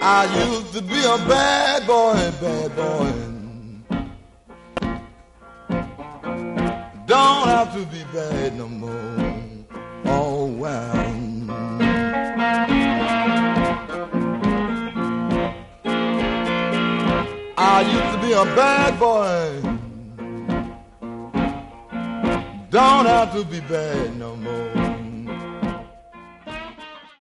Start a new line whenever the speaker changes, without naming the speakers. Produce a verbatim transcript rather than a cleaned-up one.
I used to be a bad boy, bad boy. Don't have to be bad no more. Oh, well. I used to be a bad boy. Don't have to be bad no more.